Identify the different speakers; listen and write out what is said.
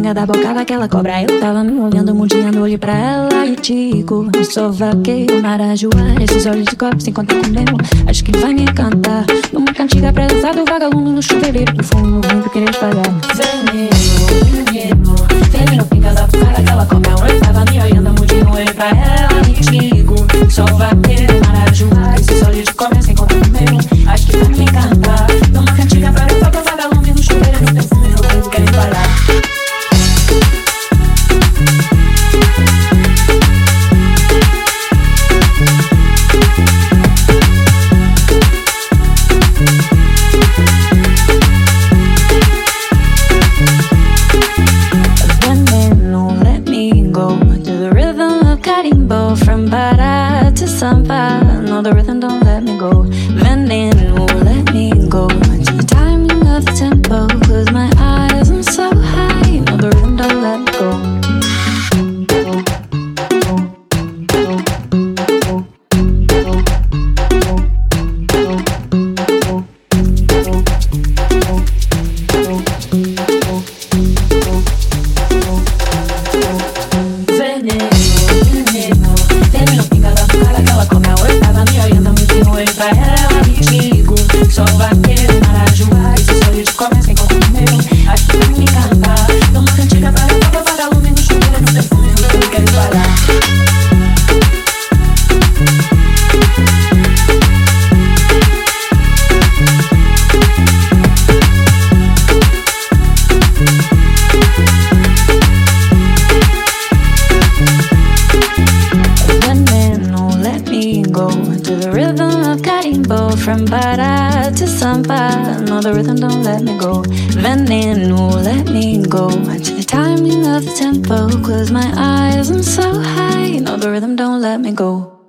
Speaker 1: pinga da boca daquela cobra. Eu tava me olhando, mudinhando, olhei pra ela e digo: eu sou vaqueiro, marajoá. Esses olhos de copo se encontram com o meu, acho que vai me encantar. Numa cantiga presa do vagalume no chuveirinho, pro fundo no vento querer espalhar. Veneno, veneno, veneno, pinga da boca daquela cobra. Eu tava me olhando, mudinho, olhei pra ela e digo: sou vaqueiro, marajoá. Esses olhos de copo se encontram com o meu, acho que vai me encantar. Numa cantiga presa do vagalume no chuveirinho, pro fundo no vento querer espalhar. From bada to samba, no, the rhythm don't let me go. Veneno, let me go to the timing of the tempo. Close my eyes, I'm so high. No, the rhythm don't let me go. From bada to samba, no, the rhythm don't let me go. Veneno, let me go to the timing of the tempo. Close my eyes, I'm so high. No, the rhythm don't let me go.